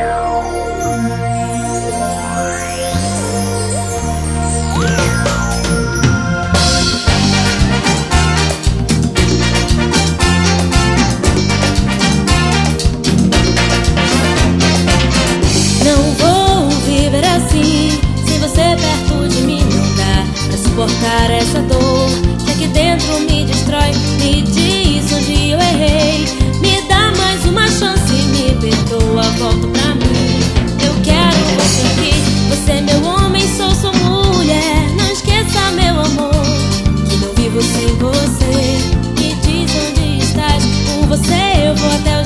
Suportar essa dor que aqui dentro me destrói. Me diz onde eu errei, me dá mais uma chance, me perdoa, volta pra mim. Eu quero você aqui, você é meu homem, sou sua mulher. Não esqueça, meu amor, que não vivo sem você. Me diz onde estás, por você eu vou até o